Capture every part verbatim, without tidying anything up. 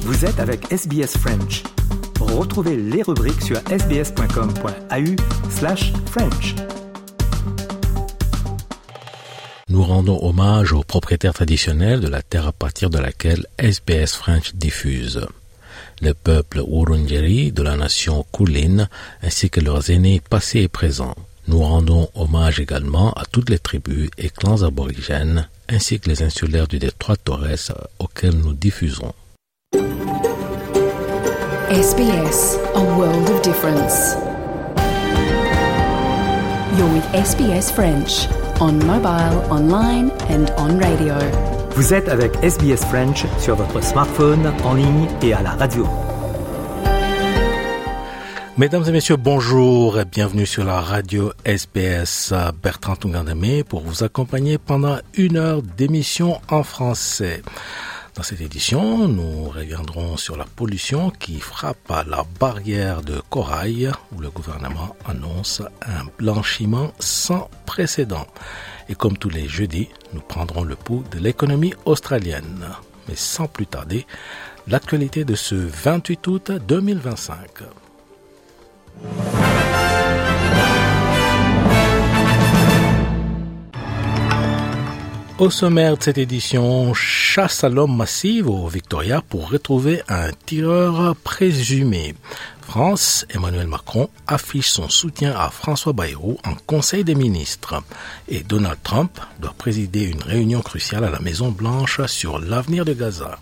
Vous êtes avec S B S French. Retrouvez les rubriques sur sbs.com.au slash French. Nous rendons hommage aux propriétaires traditionnels de la terre à partir de laquelle S B S French diffuse. Le peuple Wurundjeri de la nation Kulin ainsi que leurs aînés passés et présents. Nous rendons hommage également à toutes les tribus et clans aborigènes ainsi que les insulaires du détroit Torres auxquels nous diffusons. S B S, a world of difference. You're with S B S French, on mobile, online and on radio. Vous êtes avec S B S French sur votre smartphone, en ligne et à la radio. Mesdames et messieurs, bonjour et bienvenue sur la radio S B S. Bertrand Tungandame pour vous accompagner pendant une heure d'émission en français. Dans cette édition, nous reviendrons sur la pollution qui frappe à la barrière de corail où le gouvernement annonce un blanchiment sans précédent. Et comme tous les jeudis, nous prendrons le pouls de l'économie australienne. Mais sans plus tarder, l'actualité de ce vingt-huit août deux mille vingt-cinq. Au sommaire de cette édition, chasse à l'homme massive au Victoria pour retrouver un tireur présumé. France, Emmanuel Macron affiche son soutien à François Bayrou en Conseil des ministres. Et Donald Trump doit présider une réunion cruciale à la Maison-Blanche sur l'avenir de Gaza.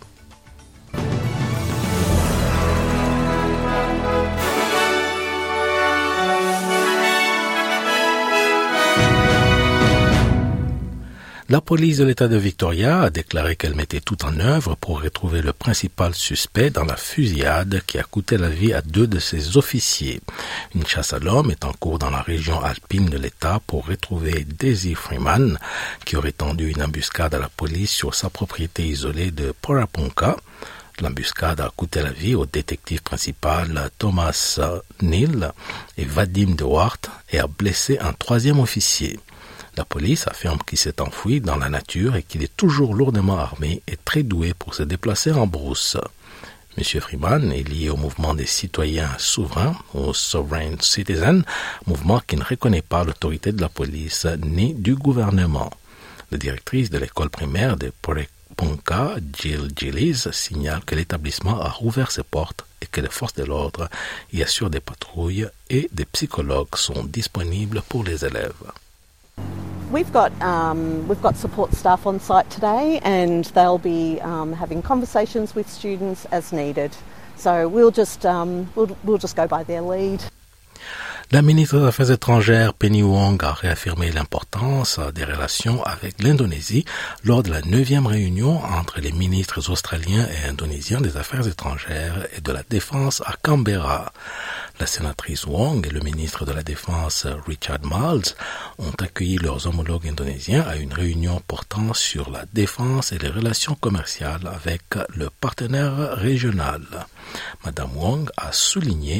La police de l'État de Victoria a déclaré qu'elle mettait tout en œuvre pour retrouver le principal suspect dans la fusillade qui a coûté la vie à deux de ses officiers. Une chasse à l'homme est en cours dans la région alpine de l'État pour retrouver Daisy Freeman, qui aurait tendu une embuscade à la police sur sa propriété isolée de Porapunka. L'embuscade a coûté la vie au détective principal Thomas Neal et Vadim Dewart et a blessé un troisième officier. La police affirme qu'il s'est enfui dans la nature et qu'il est toujours lourdement armé et très doué pour se déplacer en brousse. M. Freeman est lié au mouvement des citoyens souverains, au Sovereign Citizen, mouvement qui ne reconnaît pas l'autorité de la police ni du gouvernement. La directrice de l'école primaire de Porepunka, Jill Gillies, signale que l'établissement a rouvert ses portes et que les forces de l'ordre y assurent des patrouilles et des psychologues sont disponibles pour les élèves. We've got um, we've got support staff on site today, and they'll be um, having conversations with students as needed. So we'll just um, we'll we'll just go by their lead. La ministre des Affaires étrangères Penny Wong a réaffirmé l'importance des relations avec l'Indonésie lors de la neuvième réunion entre les ministres australiens et indonésiens des Affaires étrangères et de la Défense à Canberra. La sénatrice Wong et le ministre de la Défense Richard Marles ont accueilli leurs homologues indonésiens à une réunion portant sur la défense et les relations commerciales avec le partenaire régional. Madame Wong a souligné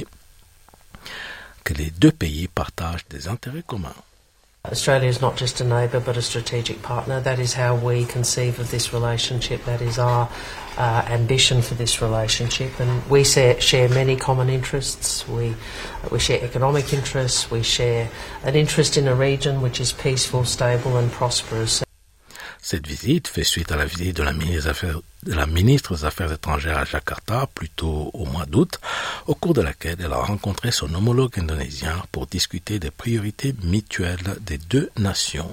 que les deux pays partagent des intérêts communs. Australia is not just a neighbour but a strategic partner. That is how we conceive of this relationship. That is our uh, ambition for this relationship. And we share, share many common interests. We, we share economic interests. We share an interest in a region which is peaceful, stable and prosperous. Cette visite fait suite à la visite de la ministre des Affaires, de la ministre des Affaires étrangères à Jakarta, plus tôt au mois d'août, au cours de laquelle elle a rencontré son homologue indonésien pour discuter des priorités mutuelles des deux nations.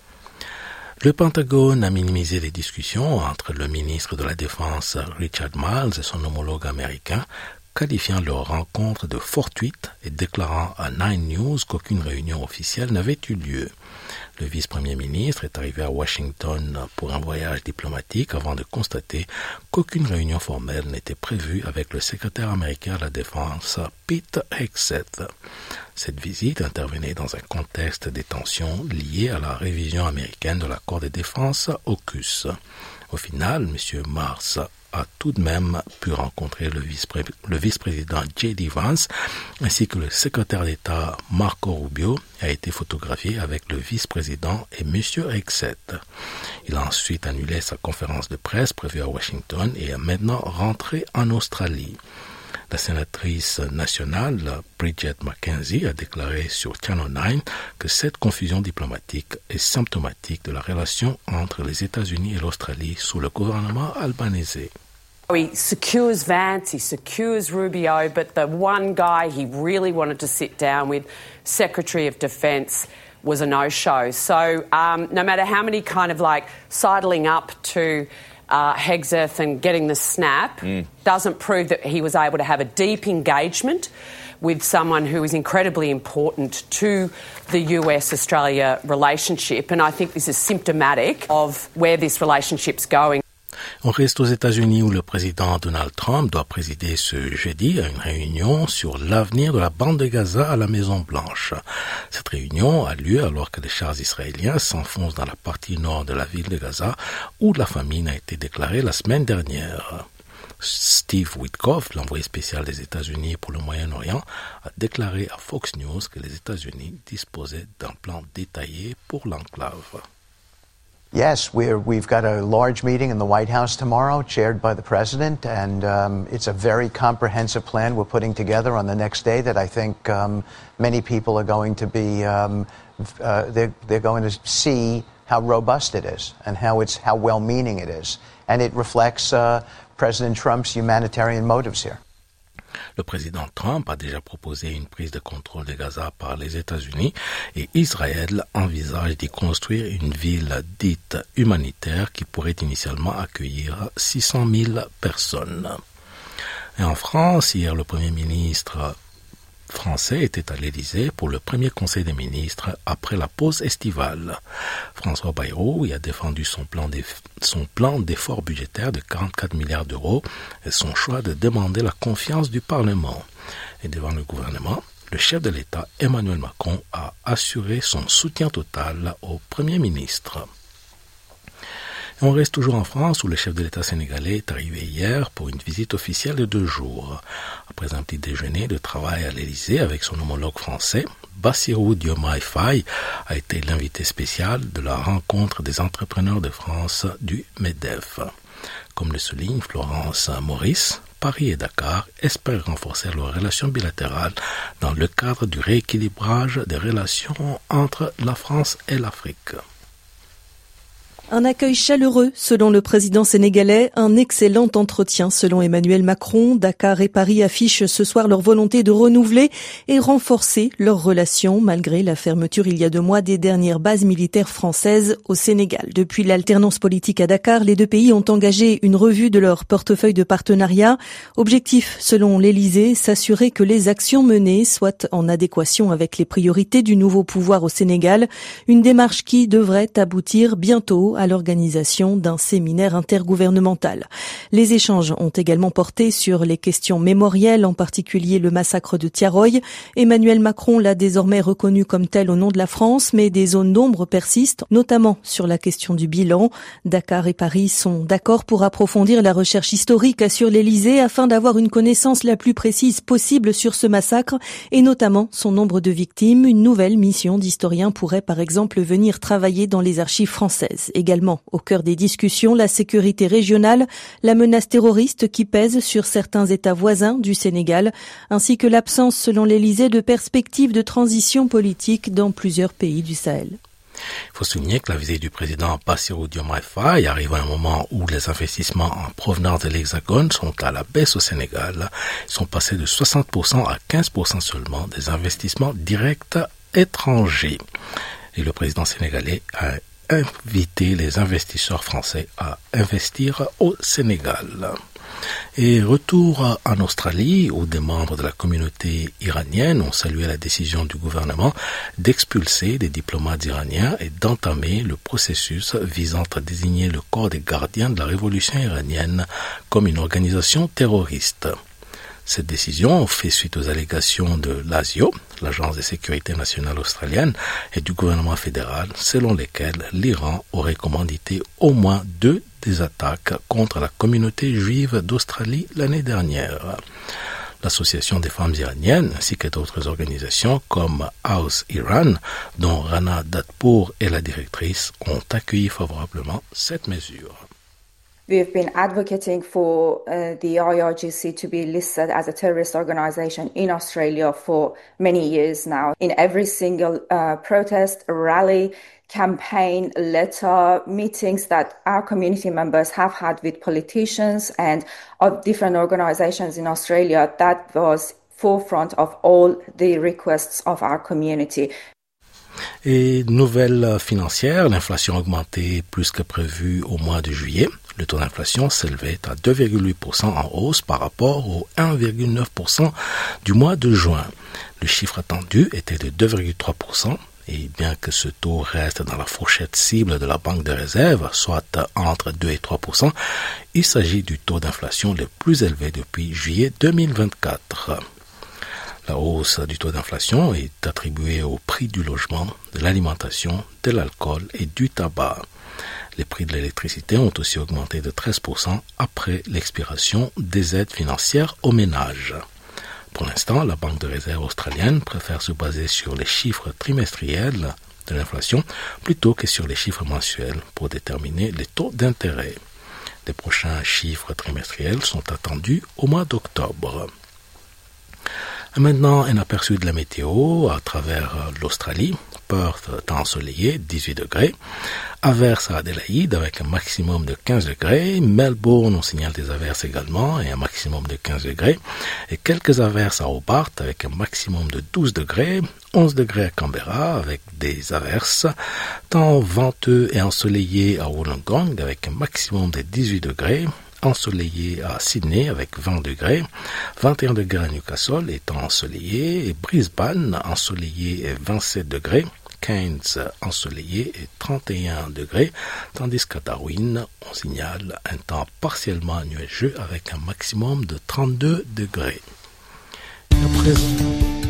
Le Pentagone a minimisé les discussions entre le ministre de la Défense Richard Marles et son homologue américain, qualifiant leur rencontre de fortuite et déclarant à Nine News qu'aucune réunion officielle n'avait eu lieu. Le vice-premier ministre est arrivé à Washington pour un voyage diplomatique avant de constater qu'aucune réunion formelle n'était prévue avec le secrétaire américain à la Défense, Pete Hegseth. Cette visite intervenait dans un contexte des tensions liées à la révision américaine de l'accord de défense AUKUS. Au final, M. Mars a tout de même pu rencontrer le, vice-pré- le vice-président J D Vance ainsi que le secrétaire d'État Marco Rubio a été photographié avec le vice-président et M. Hegseth. Il a ensuite annulé sa conférence de presse prévue à Washington et est maintenant rentré en Australie. La sénatrice nationale, Bridget McKenzie, a déclaré sur Channel nine que cette confusion diplomatique est symptomatique de la relation entre les États-Unis et l'Australie sous le gouvernement albanais. He secures Vance, he secures Rubio, but the one guy he really wanted to sit down with, Secretary of Defence, was a no-show. So um, no matter how many kind of like sidling up to Uh, Hegseth and getting the snap mm. doesn't prove that he was able to have a deep engagement with someone who is incredibly important to the U S Australia relationship, and I think this is symptomatic of where this relationship's going. On reste aux États-Unis où le président Donald Trump doit présider ce jeudi à une réunion sur l'avenir de la bande de Gaza à la Maison-Blanche. Cette réunion a lieu alors que les chars israéliens s'enfoncent dans la partie nord de la ville de Gaza où la famine a été déclarée la semaine dernière. Steve Witkoff, l'envoyé spécial des États-Unis pour le Moyen-Orient, a déclaré à Fox News que les États-Unis disposaient d'un plan détaillé pour l'enclave. Yes, we're, we've got a large meeting in the White House tomorrow, chaired by the President, and um, it's a very comprehensive plan we're putting together on the next day that I think um, many people are going to be, um, uh, they're, they're going to see how robust it is and how it's how well-meaning it is. And it reflects uh, President Trump's humanitarian motives here. Le président Trump a déjà proposé une prise de contrôle de Gaza par les États-Unis et Israël envisage d'y construire une ville dite humanitaire qui pourrait initialement accueillir six cent mille personnes. Et en France, hier, le Premier ministre français était à l'Élysée pour le premier conseil des ministres après la pause estivale. François Bayrou y a défendu son plan, son plan d'effort budgétaire de quarante-quatre milliards d'euros et son choix de demander la confiance du Parlement. Et devant le gouvernement, le chef de l'État, Emmanuel Macron, a assuré son soutien total au Premier ministre. Et on reste toujours en France où le chef de l'État sénégalais est arrivé hier pour une visite officielle de deux jours. Après un petit déjeuner de travail à l'Élysée avec son homologue français, Bassirou Diomaye Faye a été l'invité spécial de la rencontre des entrepreneurs de France du MEDEF. Comme le souligne Florence Maurice, Paris et Dakar espèrent renforcer leurs relations bilatérales dans le cadre du rééquilibrage des relations entre la France et l'Afrique. Un accueil chaleureux, selon le président sénégalais, un excellent entretien, selon Emmanuel Macron. Dakar et Paris affichent ce soir leur volonté de renouveler et renforcer leurs relations, malgré la fermeture il y a deux mois des dernières bases militaires françaises au Sénégal. Depuis l'alternance politique à Dakar, les deux pays ont engagé une revue de leur portefeuille de partenariat. Objectif, selon l'Élysée, s'assurer que les actions menées soient en adéquation avec les priorités du nouveau pouvoir au Sénégal. Une démarche qui devrait aboutir bientôt à l'organisation d'un séminaire intergouvernemental. Les échanges ont également porté sur les questions mémorielles, en particulier le massacre de Thiaroye. Emmanuel Macron l'a désormais reconnu comme tel au nom de la France, mais des zones d'ombre persistent, notamment sur la question du bilan. Dakar et Paris sont d'accord pour approfondir la recherche historique, assure l'Élysée, afin d'avoir une connaissance la plus précise possible sur ce massacre et notamment son nombre de victimes. Une nouvelle mission d'historiens pourrait par exemple venir travailler dans les archives françaises. Également au cœur des discussions, la sécurité régionale, la menace terroriste qui pèse sur certains États voisins du Sénégal, ainsi que l'absence, selon l'Élysée, de perspectives de transition politique dans plusieurs pays du Sahel. Il faut souligner que la visite du président Bassirou Diomaye Faye arrive à un moment où les investissements en provenance de l'Hexagone sont à la baisse au Sénégal. Ils sont passés de soixante pour cent à quinze pour cent seulement des investissements directs étrangers. Et le président sénégalais a inviter les investisseurs français à investir au Sénégal. Et retour en Australie, où des membres de la communauté iranienne ont salué la décision du gouvernement d'expulser des diplomates iraniens et d'entamer le processus visant à désigner le corps des gardiens de la révolution iranienne comme une organisation terroriste. Cette décision fait suite aux allégations de l'A S I O, l'Agence de sécurité nationale australienne, et du gouvernement fédéral, selon lesquelles l'Iran aurait commandité au moins deux des attaques contre la communauté juive d'Australie l'année dernière. L'Association des femmes iraniennes ainsi que d'autres organisations comme House Iran, dont Rana Datpour est la directrice, ont accueilli favorablement cette mesure. We have been advocating for uh, the I R G C to be listed as a terrorist organisation in Australia for many years now. In every single uh, protest, rally, campaign, letter, meetings that our community members have had with politicians and of different organisations in Australia, that was forefront of all the requests of our community. Et nouvelle financière, l'inflation a augmenté plus que prévu au mois de juillet. Le taux d'inflation s'élevait à deux virgule huit pour cent en hausse par rapport au un virgule neuf pour cent du mois de juin. Le chiffre attendu était de deux virgule trois pour cent et bien que ce taux reste dans la fourchette cible de la Banque de réserve, soit entre deux et trois pour cent, il s'agit du taux d'inflation le plus élevé depuis juillet deux mille vingt-quatre. La hausse du taux d'inflation est attribuée au prix du logement, de l'alimentation, de l'alcool et du tabac. Les prix de l'électricité ont aussi augmenté de treize pour cent après l'expiration des aides financières aux ménages. Pour l'instant, la Banque de réserve australienne préfère se baser sur les chiffres trimestriels de l'inflation plutôt que sur les chiffres mensuels pour déterminer les taux d'intérêt. Les prochains chiffres trimestriels sont attendus au mois d'octobre. Et maintenant, un aperçu de la météo à travers l'Australie. Perth ensoleillé, dix-huit degrés. Averses à Adélaïde avec un maximum de quinze degrés. Melbourne, on signale des averses également et un maximum de quinze degrés. Et quelques averses à Hobart avec un maximum de douze degrés. onze degrés à Canberra avec des averses. Temps venteux et ensoleillé à Wollongong avec un maximum de dix-huit degrés. Ensoleillé à Sydney avec vingt degrés, vingt et un degrés à Newcastle et temps ensoleillé, et Brisbane ensoleillé et vingt-sept degrés, Cairns ensoleillé et trente et un degrés, tandis qu'à Darwin, on signale un temps partiellement nuageux avec un maximum de trente-deux degrés. Et à présent,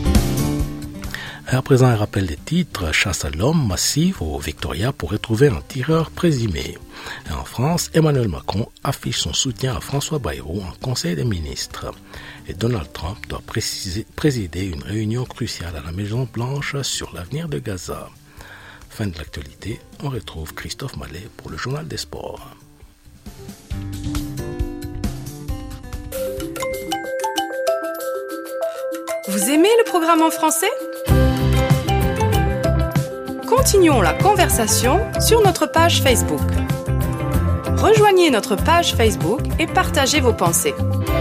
et à présent un rappel des titres, chasse à l'homme massive au Victoria pour retrouver un tireur présumé. Et en France, Emmanuel Macron affiche son soutien à François Bayrou en Conseil des ministres. Et Donald Trump doit préciser, présider une réunion cruciale à la Maison-Blanche sur l'avenir de Gaza. Fin de l'actualité, on retrouve Christophe Mallet pour le Journal des Sports. Vous aimez le programme en français ? Continuons la conversation sur notre page Facebook. Rejoignez notre page Facebook et partagez vos pensées.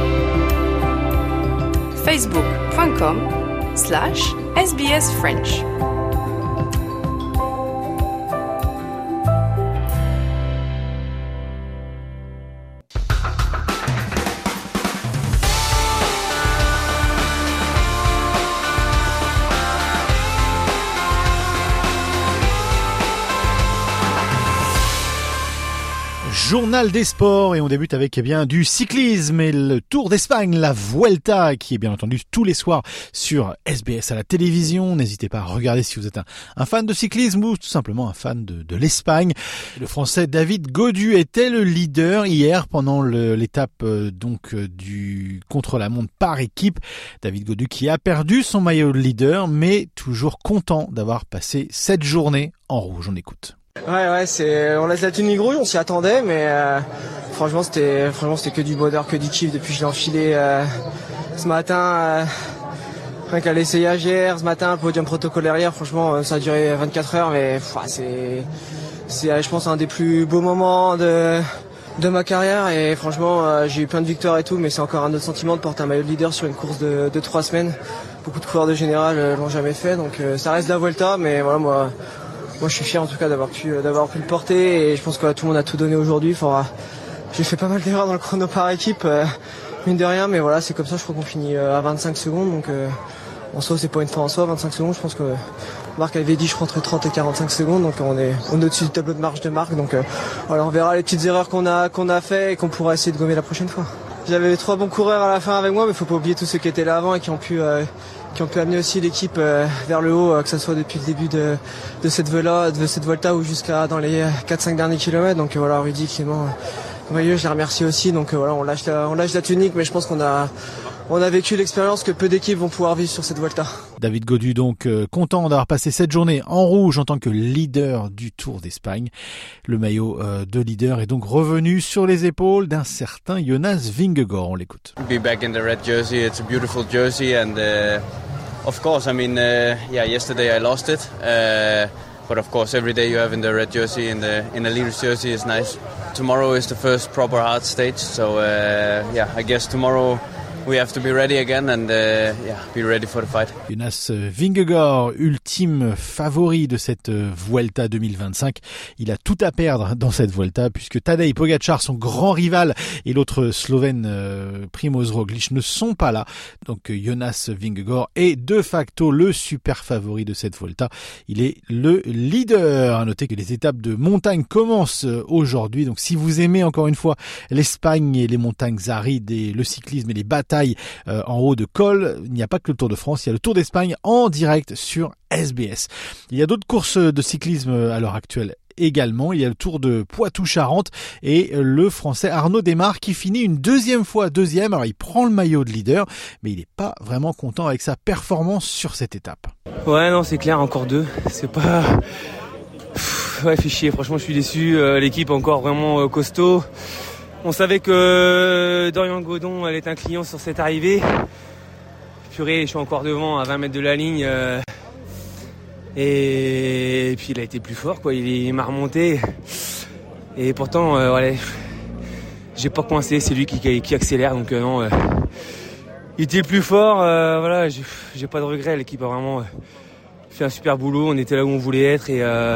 facebook.com slash SBS French. Journal des sports et on débute avec eh bien du cyclisme et le Tour d'Espagne, la Vuelta qui est bien entendu tous les soirs sur S B S à la télévision. N'hésitez pas à regarder si vous êtes un, un fan de cyclisme ou tout simplement un fan de, de l'Espagne. Le Français David Gaudu était le leader hier pendant le, l'étape euh, donc euh, du contre-la-montre par équipe. David Gaudu qui a perdu son maillot de leader mais toujours content d'avoir passé cette journée en rouge. On écoute. Ouais ouais c'est on laisse la tenue rouge, on s'y attendait mais euh, franchement c'était franchement c'était que du bonheur, que du kiff depuis que je l'ai enfilé euh, ce matin euh, rien qu'à l'essayage hier, ce matin le podium protocolaire hier, franchement ça a duré vingt-quatre heures mais pff, c'est c'est je pense un des plus beaux moments de de ma carrière et franchement euh, j'ai eu plein de victoires et tout mais c'est encore un autre sentiment de porter un maillot de leader sur une course de de trois semaines. Beaucoup de coureurs de général euh, l'ont jamais fait donc euh, ça reste la Vuelta mais voilà moi Moi je suis fier en tout cas d'avoir pu d'avoir pu le porter et je pense que tout le monde a tout donné aujourd'hui. Faudra... J'ai fait pas mal d'erreurs dans le chrono par équipe, euh, mine de rien, mais voilà c'est comme ça. Je crois qu'on finit à vingt-cinq secondes, donc euh, en soi c'est pas une fin en soi. vingt-cinq secondes, je pense que Marc avait dit je crois entre trente et quarante-cinq secondes, donc on est on est au-dessus du tableau de marche de Marc. Donc euh, voilà on verra les petites erreurs qu'on a qu'on a fait et qu'on pourra essayer de gommer la prochaine fois. j'avais trois bons coureurs à la fin avec moi, mais il faut pas oublier tous ceux qui étaient là avant et qui ont pu, euh, qui ont pu amener aussi l'équipe euh, vers le haut, euh, que ce soit depuis le début de, de cette Vuelta, de cette Vuelta ou jusqu'à dans les quatre cinq derniers kilomètres. Donc euh, voilà, Rudy, Clément, Maillot, je les remercie aussi. Donc euh, voilà, on lâche, la, on lâche la tunique, mais je pense qu'on a, on a vécu l'expérience que peu d'équipes vont pouvoir vivre sur cette Vuelta. David Gaudu donc euh, content d'avoir passé cette journée en rouge en tant que leader du Tour d'Espagne. Le maillot euh, de leader est donc revenu sur les épaules d'un certain Jonas Vingegaard. On l'écoute. Be back in the red jersey. It's a beautiful jersey, and uh, of course, I mean, uh, yeah, yesterday I lost it, uh, but of course, every day you have in the red jersey, in the in the leader's jersey is nice. Tomorrow is the first proper hard stage, so uh, yeah, I guess tomorrow we have to be ready again and uh, yeah, be ready for the fight. Jonas Vingegaard, ultime favori de cette Vuelta deux mille vingt-cinq. Il a tout à perdre dans cette Vuelta puisque Tadej Pogačar, son grand rival, et l'autre Slovène euh, Primož Roglič ne sont pas là. Donc Jonas Vingegaard est de facto le super favori de cette Vuelta. Il est le leader. À noter que les étapes de montagne commencent aujourd'hui. Donc si vous aimez encore une fois l'Espagne et les montagnes arides et le cyclisme et les batailles Euh, en haut de col, il n'y a pas que le Tour de France, il y a le Tour d'Espagne en direct sur S B S. Il y a d'autres courses de cyclisme à l'heure actuelle également. Il y a le Tour de Poitou-Charentes et le Français Arnaud Démare qui finit une deuxième fois deuxième. Alors il prend le maillot de leader, mais il n'est pas vraiment content avec sa performance sur cette étape. Ouais, non, c'est clair, encore deux. C'est pas... Pff, ouais, fait chier, franchement je suis déçu. Euh, l'équipe est encore vraiment euh, costaud. On savait que Dorian Godon allait être un client sur cette arrivée. Purée, je suis encore devant à vingt mètres de la ligne. Euh, et, et puis il a été plus fort, quoi. Il, il m'a remonté. Et pourtant, euh, voilà, j'ai pas coincé. C'est lui qui, qui accélère. Donc euh, non, euh, il était plus fort. Euh, voilà, j'ai, j'ai pas de regrets. L'équipe a vraiment euh, fait un super boulot. On était là où on voulait être. Et, euh,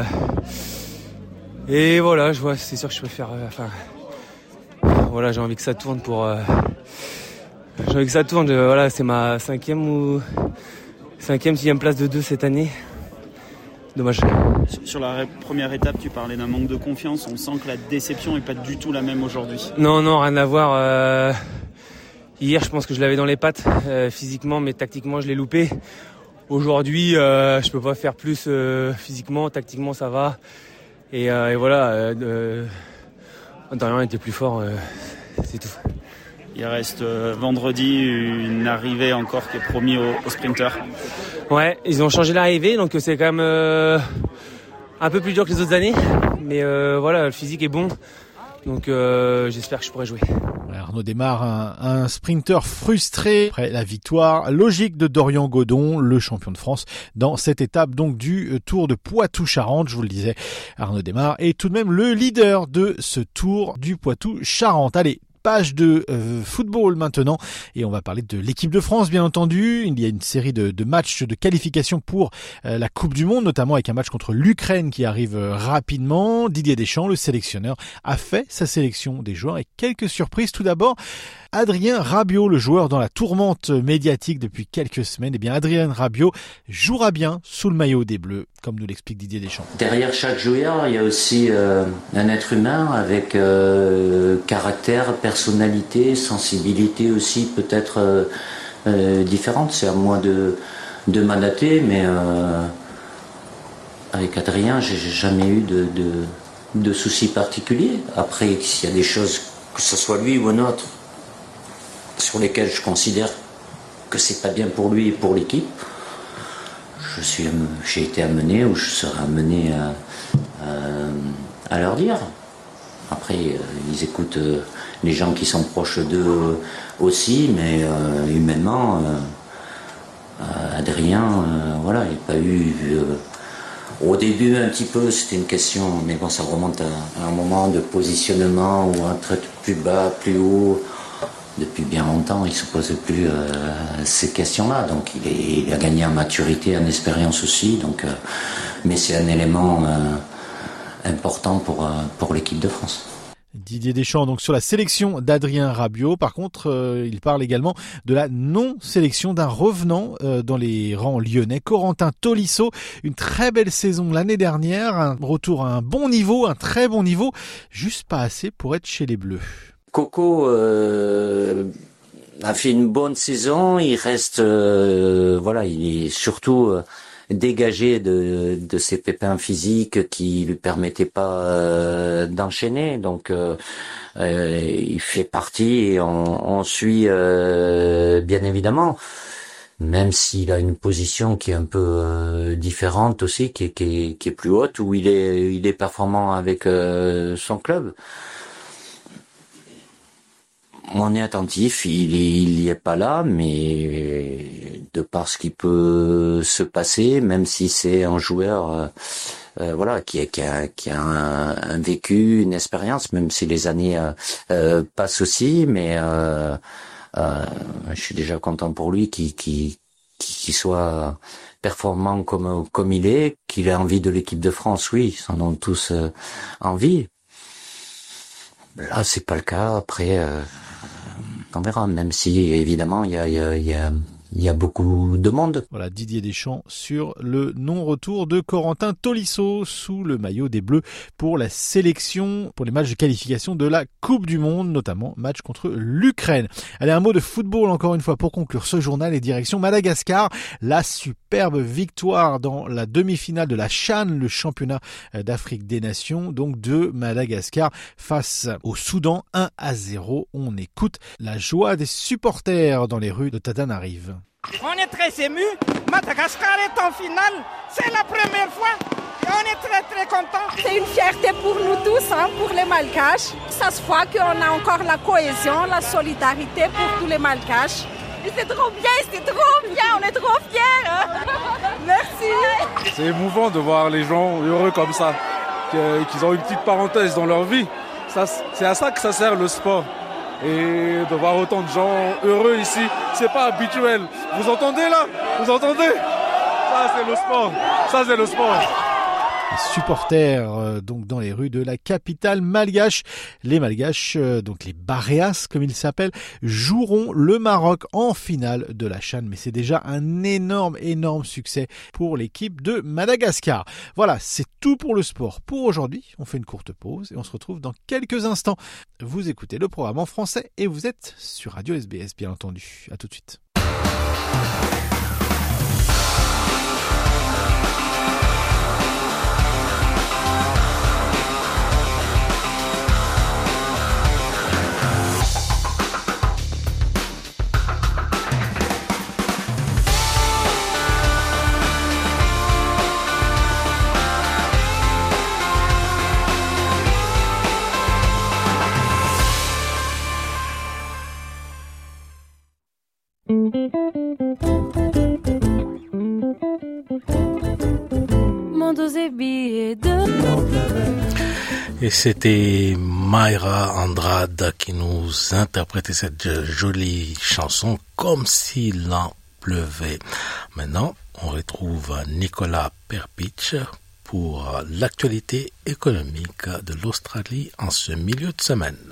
et voilà, je vois, c'est sûr que je peux faire. Euh, enfin, Voilà, j'ai envie que ça tourne pour. Euh, j'ai envie que ça tourne. Euh, voilà, c'est ma cinquième ou cinquième, sixième place de deux cette année. Dommage. Sur la première étape, tu parlais d'un manque de confiance. On sent que la déception n'est pas du tout la même aujourd'hui. Non, non, rien à voir. Euh, hier, je pense que je l'avais dans les pattes euh, physiquement, mais tactiquement, je l'ai loupé. Aujourd'hui, euh, je peux pas faire plus euh, physiquement, tactiquement, ça va. Et, euh, et voilà. Euh, euh, Dorian était plus fort, euh, c'est tout. Il reste euh, vendredi une arrivée encore qui est promise aux, aux sprinters. Ouais, ils ont changé l'arrivée, donc c'est quand même euh, un peu plus dur que les autres années. Mais euh, voilà, le physique est bon, donc euh, j'espère que je pourrai jouer. Arnaud Démare, un, un sprinter frustré après la victoire logique de Dorian Godon, le champion de France, dans cette étape donc du Tour de Poitou-Charentes. Je vous le disais, Arnaud Démare est tout de même le leader de ce Tour du Poitou-Charentes. Allez, page de euh, football maintenant et on va parler de l'équipe de France bien entendu. Il y a une série de, de matchs de qualification pour euh, la Coupe du Monde, notamment avec un match contre l'Ukraine qui arrive euh, rapidement. Didier Deschamps, le sélectionneur, a fait sa sélection des joueurs et quelques surprises. Tout d'abord, Adrien Rabiot, le joueur dans la tourmente médiatique depuis quelques semaines. Eh bien, Adrien Rabiot jouera bien sous le maillot des Bleus, comme nous l'explique Didier Deschamps. Derrière chaque joueur, il y a aussi euh, un être humain avec euh, caractère, personnalité, sensibilité aussi peut-être euh, euh, différente. C'est à moi de, de m'adapter, mais euh, avec Adrien, j'ai jamais eu de, de, de soucis particuliers. Après, s'il y a des choses, que ce soit lui ou un autre, sur lesquels je considère que c'est pas bien pour lui et pour l'équipe, je suis, j'ai été amené ou je serai amené à, à, à leur dire. Après, euh, ils écoutent euh, les gens qui sont proches d'eux euh, aussi, mais euh, humainement, euh, euh, Adrien, euh, voilà, il n'y a pas eu. Euh, au début, un petit peu, c'était une question, mais bon, ça remonte à, à un moment de positionnement ou un trait plus bas, plus haut. Depuis bien longtemps, il ne se pose plus euh, ces questions-là. Donc, il, est, il a gagné en maturité, en expérience aussi. Donc, euh, mais c'est un élément euh, important pour, euh, pour l'équipe de France. Didier Deschamps, donc sur la sélection d'Adrien Rabiot. Par contre, euh, il parle également de la non-sélection d'un revenant euh, dans les rangs lyonnais, Corentin Tolisso. Une très belle saison l'année dernière, un retour à un bon niveau, un très bon niveau, juste pas assez pour être chez les Bleus. Coco euh, a fait une bonne saison. Il reste, euh, voilà, il est surtout euh, dégagé de, de ses pépins physiques qui lui permettaient pas euh, d'enchaîner. Donc, euh, euh, il fait partie et on, on suit euh, bien évidemment. Même s'il a une position qui est un peu euh, différente aussi, qui est, qui est, qui est plus haute, où il est, il est performant avec euh, son club. On est attentif, il, il y est pas là, mais de par ce qui peut se passer, même si c'est un joueur, euh, euh, voilà, qui, qui a, qui a un, un vécu, une expérience, même si les années euh, euh, passent aussi, mais euh, Euh, je suis déjà content pour lui qu'il, qu'il, qu'il soit performant comme, comme il est, qu'il ait envie de l'équipe de France, oui, ils en ont tous euh, envie. Là, c'est pas le cas. Après, euh, on verra, même si, évidemment, il y a, il y a, il y a Il y a beaucoup de monde. Voilà, Didier Deschamps sur le non-retour de Corentin Tolisso sous le maillot des Bleus pour la sélection, pour les matchs de qualification de la Coupe du Monde, notamment match contre l'Ukraine. Allez, un mot de football encore une fois pour conclure ce journal et direction Madagascar. La superbe victoire dans la demi-finale de la CHAN, le championnat d'Afrique des Nations, donc de Madagascar face au Soudan, un à zéro. On écoute la joie des supporters dans les rues de Tadanarive. On est très ému. Madagascar est en finale. C'est la première fois. Et on est très très contents. C'est une fierté pour nous tous, hein, pour les Malgaches. Ça se voit qu'on a encore la cohésion, la solidarité pour tous les Malgaches. Et c'est trop bien, c'est trop bien. On est trop fiers. Hein. Merci. C'est émouvant de voir les gens heureux comme ça, qu'ils ont une petite parenthèse dans leur vie. Ça, c'est à ça que ça sert le sport. Et de voir autant de gens heureux ici, c'est pas habituel. Vous entendez là ? Vous entendez ? Ça c'est le sport. Ça c'est le sport. Les supporters euh, donc dans les rues de la capitale malgache. Les Malgaches, euh, donc les Baréas comme ils s'appellent, joueront le Maroc en finale de la CHAN. Mais c'est déjà un énorme, énorme succès pour l'équipe de Madagascar. Voilà, c'est tout pour le sport pour aujourd'hui. On fait une courte pause et on se retrouve dans quelques instants. Vous écoutez le programme en français et vous êtes sur Radio S B S, bien entendu. À tout de suite. Et c'était Mayra Andrade qui nous interprétait cette jolie chanson comme s'il en pleuvait. Maintenant, on retrouve Nicolas Perpich pour l'actualité économique de l'Australie en ce milieu de semaine.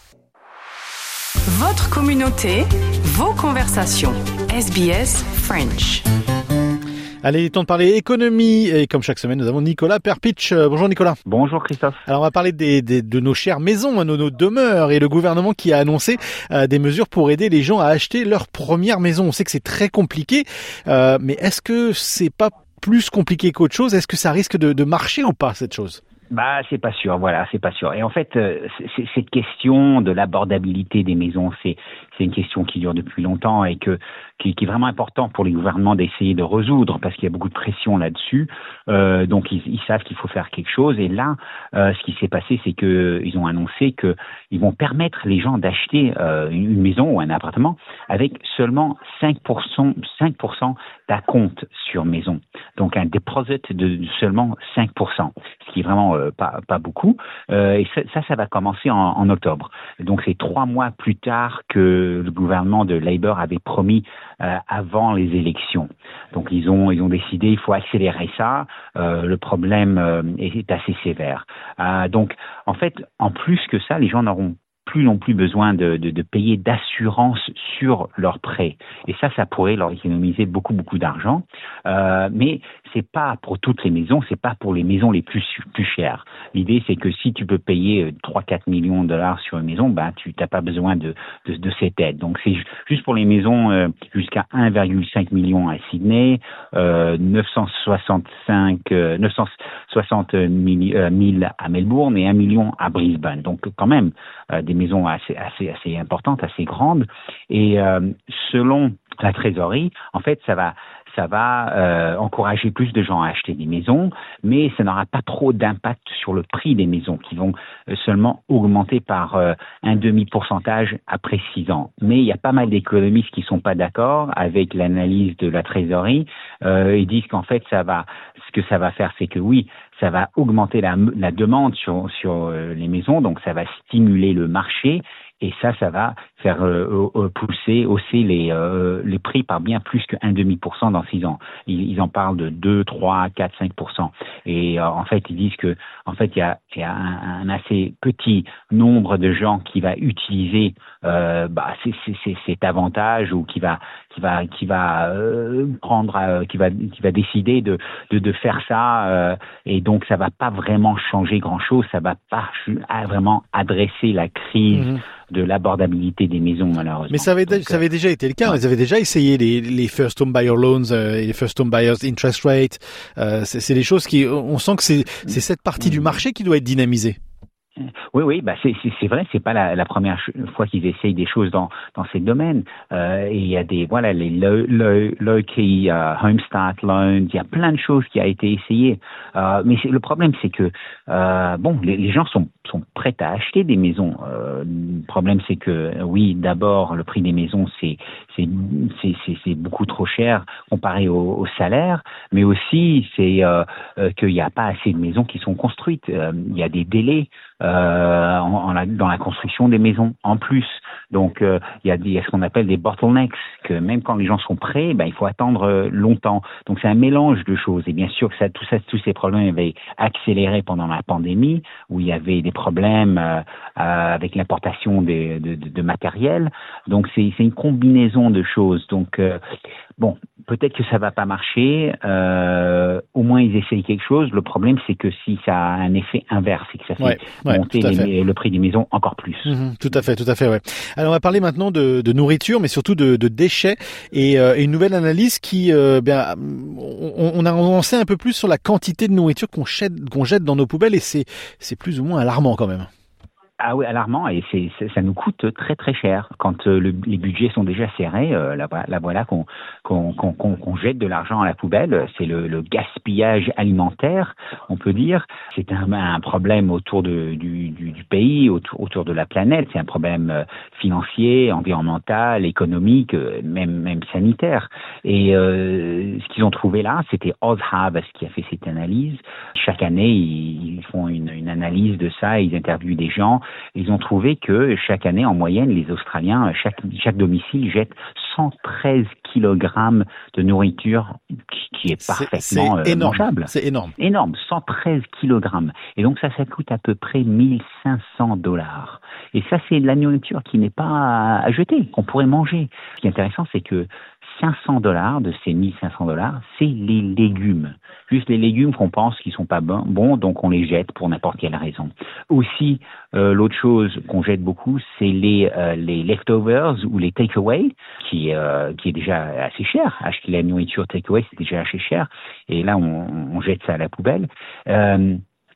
Votre communauté, vos conversations. S B S French. Allez, temps de parler économie. Et comme chaque semaine, nous avons Nicolas Perpich. Bonjour Nicolas. Bonjour Christophe. Alors on va parler des, des, de nos chères maisons, nos, nos demeures et le gouvernement qui a annoncé euh, des mesures pour aider les gens à acheter leur première maison. On sait que c'est très compliqué, euh, mais est-ce que c'est pas plus compliqué qu'autre chose ? Est-ce que ça risque de, de marcher ou pas cette chose ? Bah, c'est pas sûr, voilà, c'est pas sûr. Et en fait, euh, c'est, cette question de l'abordabilité des maisons, c'est, c'est une question qui dure depuis longtemps et que, qui, qui est vraiment important pour les gouvernements d'essayer de résoudre parce qu'il y a beaucoup de pression là-dessus. Euh, donc, ils, ils savent qu'il faut faire quelque chose. Et là, euh, ce qui s'est passé, c'est que ils ont annoncé que ils vont permettre les gens d'acheter euh, une maison ou un appartement avec seulement cinq pour cent, cinq pour cent d'acompte sur maison. Donc, un deposit de seulement cinq pour cent, ce qui est vraiment euh, pas, pas beaucoup. Euh, et ça, ça, ça va commencer en, en octobre. Donc, c'est trois mois plus tard que le gouvernement de Labour avait promis euh, avant les élections. Donc, ils ont, ils ont décidé, il faut accélérer ça. Euh, le problème euh, est assez sévère. Euh, donc, en fait, en plus que ça, les gens n'auront plus non plus besoin de, de, de payer d'assurance sur leur prêt. Et ça, ça pourrait leur économiser beaucoup, beaucoup d'argent. Euh, mais c'est pas pour toutes les maisons, c'est pas pour les maisons les plus, plus chères. L'idée, c'est que si tu peux payer trois à quatre millions de dollars sur une maison, ben, tu n'as pas besoin de, de, de cette aide. Donc, c'est juste pour les maisons euh, jusqu'à un virgule cinq million à Sydney, euh, neuf cent soixante-cinq, euh, neuf cent soixante mille à Melbourne et un million à Brisbane. Donc, quand même, euh, des maisons assez, assez, assez importantes, assez grandes. Et euh, selon la trésorerie, en fait, ça va, ça va euh, encourager plus de gens à acheter des maisons, mais ça n'aura pas trop d'impact sur le prix des maisons, qui vont euh, seulement augmenter par euh, un demi-pourcentage après six ans. Mais il y a pas mal d'économistes qui sont pas d'accord avec l'analyse de la trésorerie. Euh, ils disent qu'en fait, ça va, ce que ça va faire, c'est que oui, ça va augmenter la, la demande sur, sur euh, les maisons, donc ça va stimuler le marché. Et ça, ça va faire euh, euh, pousser, hausser les, euh, les prix par bien plus qu'un demi pour cent dans six ans. Ils, ils en parlent de deux, trois, quatre, cinq pour cent. Et euh, en fait, ils disent que, en fait, il y a, il y a un, un assez petit nombre de gens qui va utiliser euh, bah, c'est, c'est, c'est, cet avantage ou qui va, qui va, qui va euh, prendre, euh, qui va, qui va décider de, de, de faire ça. Euh, et donc, ça va pas vraiment changer grand-chose. Ça va pas vraiment adresser la crise. Mmh. de l'abordabilité des maisons, malheureusement. Mais ça avait, Donc, ça avait déjà été le cas. Ouais. Ils avaient déjà essayé les, les first home buyer loans euh, et les first home buyers interest rate. Euh, c'est, c'est des choses qui, on sent que c'est, c'est cette partie du marché qui doit être dynamisée. Oui, oui, bah c'est, c'est, c'est vrai, c'est pas la, la première fois qu'ils essayent des choses dans dans ces domaines. Euh, et il y a des, voilà, les low, low, low key uh, home start loans. Il y a plein de choses qui a été essayées. Euh, mais c'est, le problème, c'est que euh, bon, les, les gens sont sont prêts à acheter des maisons. Euh, le problème, c'est que oui, d'abord, le prix des maisons, c'est c'est c'est c'est, c'est beaucoup trop cher comparé au, au salaire, mais aussi c'est euh, euh, qu'il n'y a pas assez de maisons qui sont construites. Euh, il y a des délais. Euh, en, en la, dans la construction des maisons en plus. Donc euh, il y a, des, il y a ce qu'on appelle des bottlenecks, que même quand les gens sont prêts, ben, il faut attendre euh, longtemps. Donc c'est un mélange de choses. Et bien sûr que ça, tout ça, tous ces problèmes avaient accéléré pendant la pandémie, où il y avait des problèmes euh, euh, avec l'importation des, de, de, de matériel. Donc c'est, c'est une combinaison de choses. Donc euh, bon, peut-être que ça va pas marcher. Euh, au moins ils essayent quelque chose. Le problème, c'est que si ça a un effet inverse, c'est que ça fait ouais, ouais, monter les, le prix des maisons encore plus. Mmh, tout à fait, tout à fait, ouais. Alors on va parler maintenant de, de nourriture, mais surtout de, de déchets et, euh, et une nouvelle analyse qui, euh, bien, on, on a avancé un peu plus sur la quantité de nourriture qu'on jette, qu'on jette dans nos poubelles et c'est, c'est plus ou moins alarmant quand même. Ah oui, alarmant, et c'est, c'est, ça nous coûte très très cher. Quand euh, le, les budgets sont déjà serrés, euh, la, la voilà qu'on, qu'on, qu'on, qu'on jette de l'argent à la poubelle. C'est le, le gaspillage alimentaire, on peut dire. C'est un, un problème autour de, du, du, du pays, autour, autour de la planète. C'est un problème euh, financier, environnemental, économique, euh, même, même sanitaire. Et euh, ce qu'ils ont trouvé là, c'était OzHarvest qui a fait cette analyse. Chaque année, ils, ils font une, une analyse de ça, ils interviewent des gens. Ils ont trouvé que chaque année, en moyenne, les Australiens, chaque, chaque domicile jette cent treize kilogrammes de nourriture qui, qui est parfaitement c'est, c'est euh, mangeable. C'est énorme. Énorme, cent treize kilogrammes. Et donc ça, ça coûte à peu près mille cinq cents dollars. Et ça, c'est de la nourriture qui n'est pas à jeter, qu'on pourrait manger. Ce qui est intéressant, c'est que cinq cents dollars de ces mille cinq cents dollars, c'est les légumes. Juste les légumes qu'on pense qu'ils sont pas bons, bon, donc on les jette pour n'importe quelle raison. Aussi, euh, l'autre chose qu'on jette beaucoup, c'est les euh, les leftovers ou les takeaway, qui euh, qui est déjà assez cher. Acheter la nourriture takeaway, c'est déjà assez cher. Et là, on, on jette ça à la poubelle. Euh,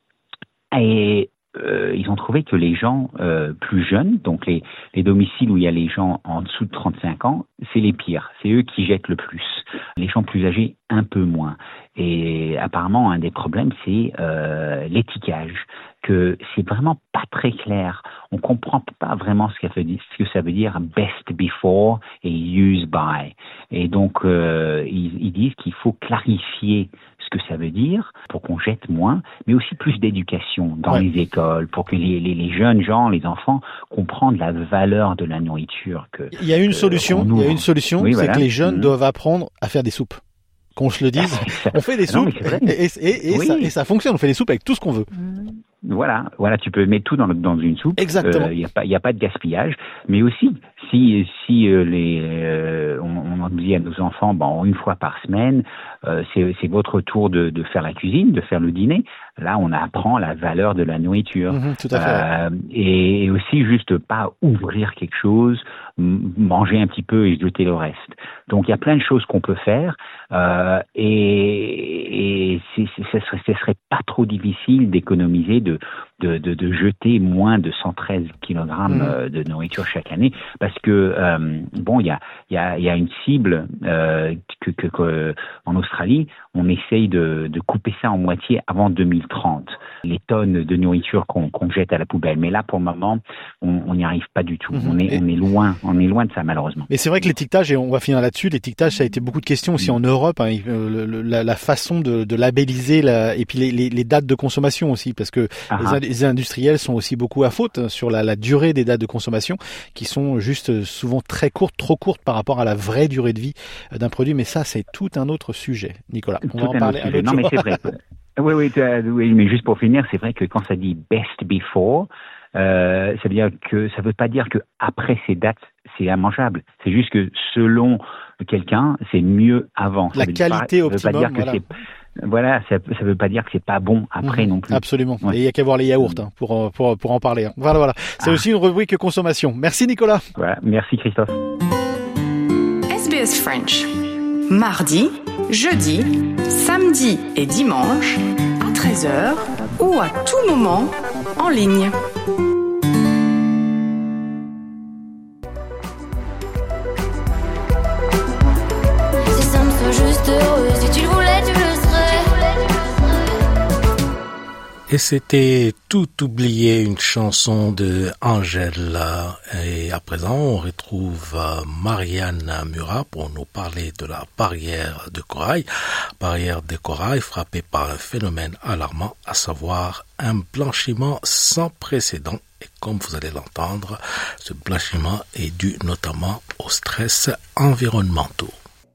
et Euh, ils ont trouvé que les gens euh, plus jeunes, donc les, les domiciles où il y a les gens en dessous de trente-cinq ans, c'est les pires. C'est eux qui jettent le plus. Les gens plus âgés, un peu moins. Et apparemment, un des problèmes, c'est euh, l'étiquetage, que c'est vraiment pas très clair. On comprend pas vraiment ce que ça veut dire, ce que ça veut dire best before et use by. Et donc, euh, ils, ils disent qu'il faut clarifier ce que ça veut dire pour qu'on jette moins, mais aussi plus d'éducation dans ouais. les écoles, pour que les, les, les jeunes gens, les enfants comprennent la valeur de la nourriture. Que, il y a une solution, il y a une solution, oui, c'est voilà. que les jeunes mmh. doivent apprendre à faire des soupes. Qu'on se le dise, on fait des soupes non, et, et, et, et, oui. ça, et ça fonctionne, on fait des soupes avec tout ce qu'on veut. Voilà, voilà, tu peux mettre tout dans, dans une soupe. Exactement. Il euh, n'y a pas, il y a pas de gaspillage. Mais aussi, si, si euh, les, euh, on, on dit à nos enfants, bon, une fois par semaine, euh, c'est, c'est votre tour de, de faire la cuisine, de faire le dîner. Là, on apprend la valeur de la nourriture. Mmh, tout à fait. Euh, et, et aussi, juste pas ouvrir quelque chose, m- manger un petit peu et jeter le reste. Donc, il y a plein de choses qu'on peut faire. Euh, et, et c'est, c'est, ce serait, ce serait pas trop difficile d'économiser, de, de, de, de jeter moins de cent treize kilogrammes mmh. de nourriture chaque année, parce que euh, bon, il y a, il y a, il y a une cible euh, que, que, que en Australie, on essaye de, de couper ça en moitié avant deux mille trente. Les tonnes de nourriture qu'on, qu'on jette à la poubelle, mais là pour le moment, on n'y arrive pas du tout. Mmh. On est, et... on est loin, on est loin de ça malheureusement. Mais c'est vrai que l'étiquetage, et on va finir là-dessus, l'étiquetage, ça a été beaucoup de questions aussi mmh. en Europe, hein, le, le, la, la façon de, de labelliser la, et puis les, les, les dates de consommation aussi, parce que les, les industriels sont aussi beaucoup à faute sur la, la durée des dates de consommation, qui sont juste souvent très courtes, trop courtes par rapport à la vraie durée de vie d'un produit. Mais ça, c'est tout un autre sujet, Nicolas. On tout va en parler un autre Non, jour. mais c'est vrai. Oui, oui, oui, mais juste pour finir, c'est vrai que quand ça dit best before, euh, ça veut dire que ça veut pas dire que après ces dates, c'est immangeable. C'est juste que selon quelqu'un, c'est mieux avant. La qualité pas, optimum, ça veut pas dire que voilà. c'est Voilà, ça, ça veut pas dire que c'est pas bon après mmh, non plus. Absolument. Ouais. Et il y a qu'à voir les yaourts hein, pour pour pour en parler. Hein. Voilà, voilà. C'est ah. aussi une rubrique consommation. Merci Nicolas. Voilà, merci Christophe. S B S French. Mardi, jeudi, samedi et dimanche à treize heures ou à tout moment en ligne. Si ça me fait juste heureux, si tu le voulais, tu le serais. Et c'était Tout oublié, une chanson de Angèle. Et à présent, on retrouve Marianne Murat pour nous parler de la barrière de corail. Barrière de corail frappée par un phénomène alarmant, à savoir un blanchiment sans précédent. Et comme vous allez l'entendre, ce blanchiment est dû notamment au stress environnementaux.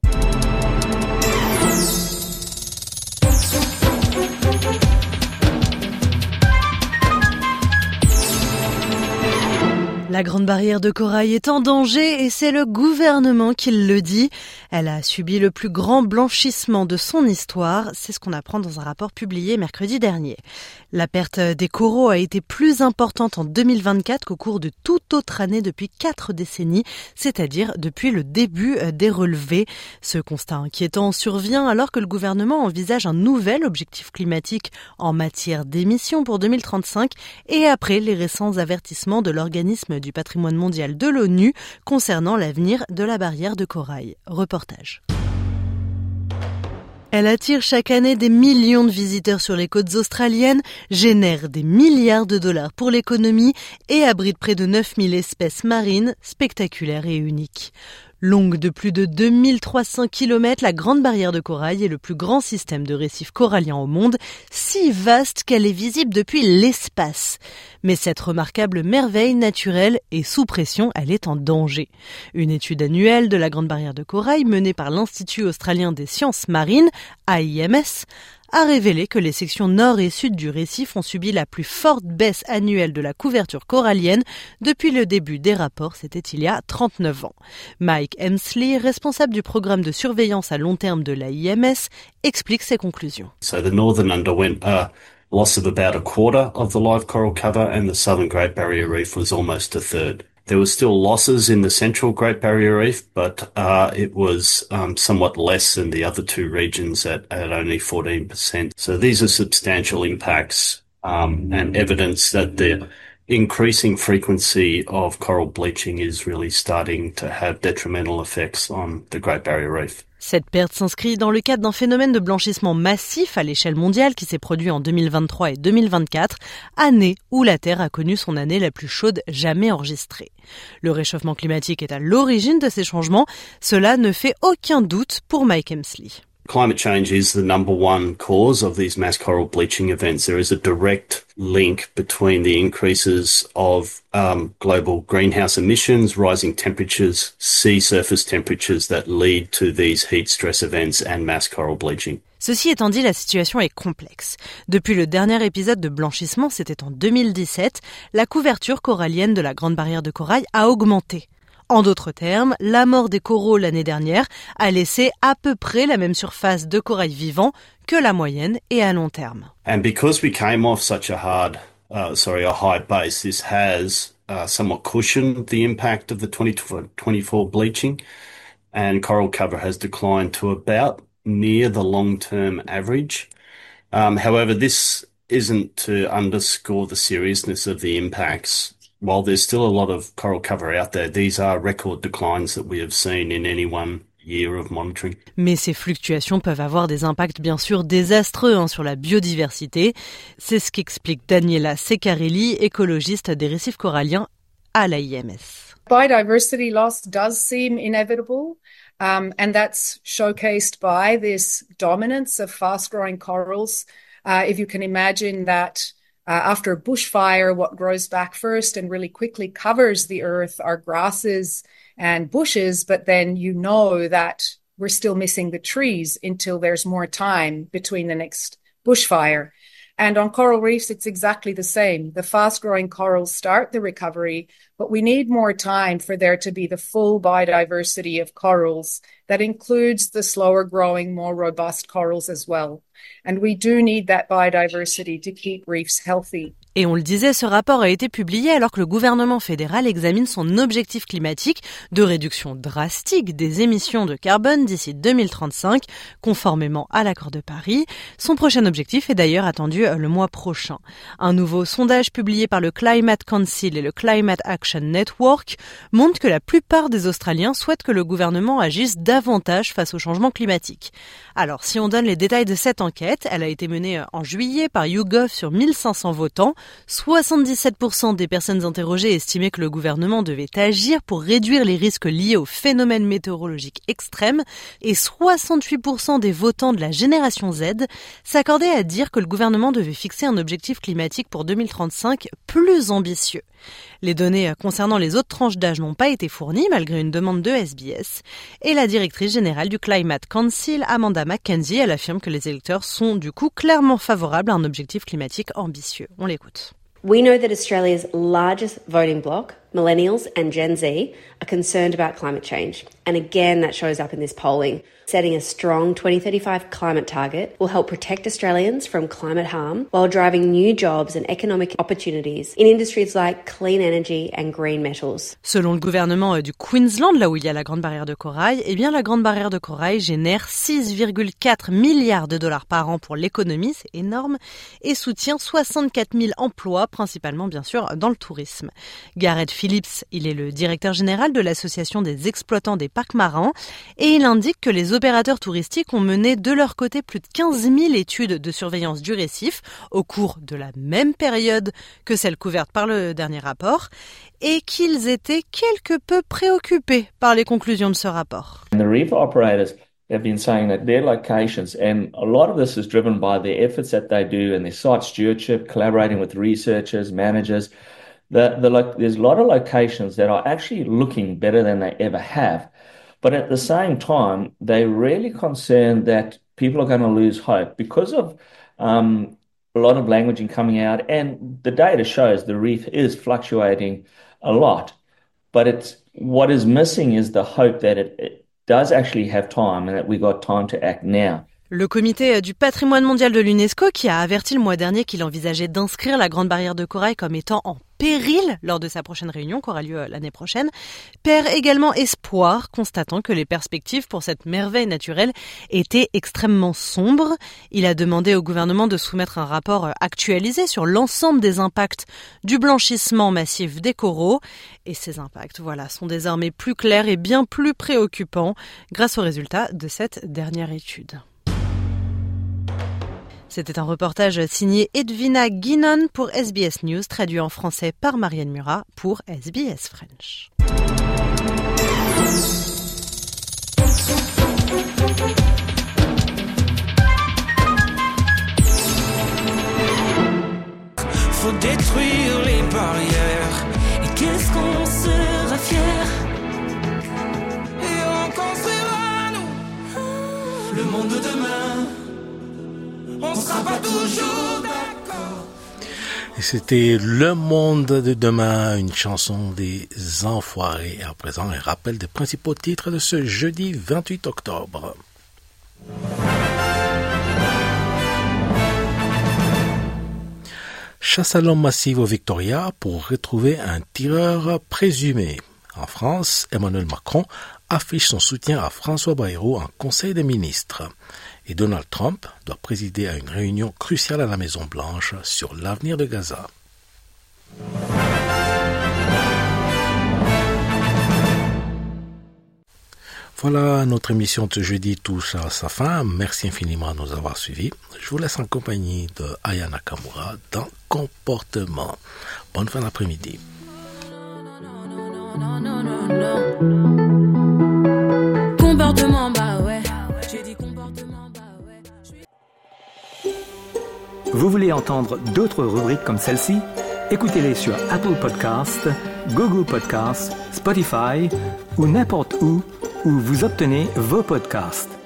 La Grande Barrière de Corail est en danger et c'est le gouvernement qui le dit. Elle a subi le plus grand blanchissement de son histoire. C'est ce qu'on apprend dans un rapport publié mercredi dernier. La perte des coraux a été plus importante en deux mille vingt-quatre qu'au cours de toute autre année depuis quatre décennies, c'est-à-dire depuis le début des relevés. Ce constat inquiétant survient alors que le gouvernement envisage un nouvel objectif climatique en matière d'émissions pour deux mille trente-cinq et après les récents avertissements de l'organisme du patrimoine mondial de l'ONU concernant l'avenir de la barrière de corail. Reportage. Elle attire chaque année des millions de visiteurs sur les côtes australiennes, génère des milliards de dollars pour l'économie et abrite près de neuf mille espèces marines spectaculaires et uniques. Longue de plus de deux mille trois cents kilomètres, la Grande Barrière de Corail est le plus grand système de récifs coralliens au monde, si vaste qu'elle est visible depuis l'espace. Mais cette remarquable merveille naturelle est sous pression, elle est en danger. Une étude annuelle de la Grande Barrière de Corail menée par l'Institut australien des sciences marines, A I M S, a révélé que les sections nord et sud du récif ont subi la plus forte baisse annuelle de la couverture corallienne depuis le début des rapports, c'était il y a trente-neuf ans. Mike Emsley, responsable du programme de surveillance à long terme de l'A I M S, explique ses conclusions. So the northern underwent a loss of about a quarter of the live coral cover and the southern Great Barrier Reef was almost a third. There were still losses in the central Great Barrier Reef, but uh, it was um, somewhat less than the other two regions at, at only fourteen percent. So these are substantial impacts um, and evidence that the increasing frequency of coral bleaching is really starting to have detrimental effects on the Great Barrier Reef. Cette perte s'inscrit dans le cadre d'un phénomène de blanchissement massif à l'échelle mondiale qui s'est produit en deux mille vingt-trois et deux mille vingt-quatre, année où la Terre a connu son année la plus chaude jamais enregistrée. Le réchauffement climatique est à l'origine de ces changements, cela ne fait aucun doute pour Mike Emsley. Climate change is the number one cause of these mass coral bleaching events. There is a direct link between the increases of um, global greenhouse emissions, rising temperatures, sea surface temperatures that lead to these heat stress events and mass coral bleaching. Ceci étant dit, la situation est complexe. Depuis le dernier épisode de blanchissement, c'était en deux mille dix-sept, la couverture corallienne de la Grande Barrière de Corail a augmenté. En d'autres termes, la mort des coraux l'année dernière a laissé à peu près la même surface de corail vivant que la moyenne et à long terme. And because we came off such a hard, uh, sorry, a high base, this has uh, somewhat cushioned the impact of the twenty twenty-four bleaching, and coral cover has declined to about near the long-term average. Um, however, this isn't to underscore the seriousness of the impacts. While there's still a lot of coral cover out there, these are record declines that we have seen in any one year of monitoring. Mais ces fluctuations peuvent avoir des impacts bien sûr désastreux hein, sur la biodiversité. C'est ce qu'explique Daniela Ceccarelli, écologiste des récifs coralliens à l'A I M S. Biodiversity loss does seem inevitable, um, and that's showcased by this dominance of fast-growing corals. Uh, if you can imagine that Uh, after a bushfire, what grows back first and really quickly covers the earth are grasses and bushes, but then you know that we're still missing the trees until there's more time between the next bushfire. And on coral reefs, it's exactly the same. The fast-growing corals start the recovery, but we need more time for there to be the full biodiversity of corals that includes the slower-growing, more robust corals as well. And we do need that biodiversity to keep reefs healthy. Et on le disait, ce rapport a été publié alors que le gouvernement fédéral examine son objectif climatique de réduction drastique des émissions de carbone d'ici deux mille trente-cinq, conformément à l'accord de Paris. Son prochain objectif est d'ailleurs attendu le mois prochain. Un nouveau sondage publié par le Climate Council et le Climate Action Network montre que la plupart des Australiens souhaitent que le gouvernement agisse davantage face au changement climatique. Alors, si on donne les détails de cette enquête, elle a été menée en juillet par YouGov sur mille cinq cents votants. soixante-dix-sept pour cent des personnes interrogées estimaient que le gouvernement devait agir pour réduire les risques liés aux phénomènes météorologiques extrêmes et soixante-huit pour cent des votants de la génération Z s'accordaient à dire que le gouvernement devait fixer un objectif climatique pour deux mille trente-cinq plus ambitieux. Les données concernant les autres tranches d'âge n'ont pas été fournies malgré une demande de S B S et la directrice générale du Climate Council, Amanda McKenzie, elle affirme que les électeurs sont du coup clairement favorables à un objectif climatique ambitieux. On l'écoute. We know that Australia's largest voting bloc, millennials and Gen Z, are concerned about climate change. And again, that shows up in this polling. Setting a strong twenty thirty-five climate target will help protect Australians from climate harm while driving new jobs and economic opportunities in industries like clean energy and green metals. Selon le gouvernement du Queensland, là où il y a la Grande Barrière de Corail, eh bien la Grande Barrière de Corail génère six virgule quatre milliards de dollars par an pour l'économie, c'est énorme, et soutient soixante-quatre mille emplois, principalement bien sûr dans le tourisme. Gareth Phillips, il est le directeur général de l'Association des exploitants des parcs marins et il indique que les opérateurs touristiques ont mené de leur côté plus de quinze mille études de surveillance du récif au cours de la même période que celle couverte par le dernier rapport et qu'ils étaient quelque peu préoccupés par les conclusions de ce rapport. And the reef operators have been saying that their locations, and a lot of this is driven by the efforts that they do and their site stewardship, collaborating with researchers, managers. The, the, there's a lot of locations that are actually looking better than they ever have. But at the same time, they're really concerned that people are going to lose hope because of um, a lot of languaging coming out. And the data shows the reef is fluctuating a lot. But it's what is missing is the hope that it, it does actually have time and that we got time to act now. Le comité du patrimoine mondial de l'UNESCO, qui a averti le mois dernier qu'il envisageait d'inscrire la Grande Barrière de Corail comme étant en péril lors de sa prochaine réunion, qui aura lieu l'année prochaine, perd également espoir, constatant que les perspectives pour cette merveille naturelle étaient extrêmement sombres. Il a demandé au gouvernement de soumettre un rapport actualisé sur l'ensemble des impacts du blanchissement massif des coraux. Et ces impacts, voilà, sont désormais plus clairs et bien plus préoccupants grâce aux résultats de cette dernière étude. C'était un reportage signé Edwina Guinan pour S B S News, traduit en français par Marianne Murat pour S B S French. monde de demain, on sera pas toujours d'accord. Et c'était Le Monde de Demain, une chanson des Enfoirés. Et à présent, un rappel des principaux titres de ce jeudi vingt-huit octobre. Chasse à l'homme massive au Victoria pour retrouver un tireur présumé. En France, Emmanuel Macron affiche son soutien à François Bayrou en Conseil des ministres. Et Donald Trump doit présider à une réunion cruciale à la Maison-Blanche sur l'avenir de Gaza. Voilà, notre émission de ce jeudi touche à sa fin. Merci infiniment de nous avoir suivis. Je vous laisse en compagnie de Aya Nakamura dans Comportement. Bonne fin d'après-midi. Comportement, bah ouais. J'ai dit comportement, bah ouais. Vous voulez entendre d'autres rubriques comme celle-ci? Écoutez-les sur Apple Podcasts, Google Podcasts, Spotify ou n'importe où où vous obtenez vos podcasts.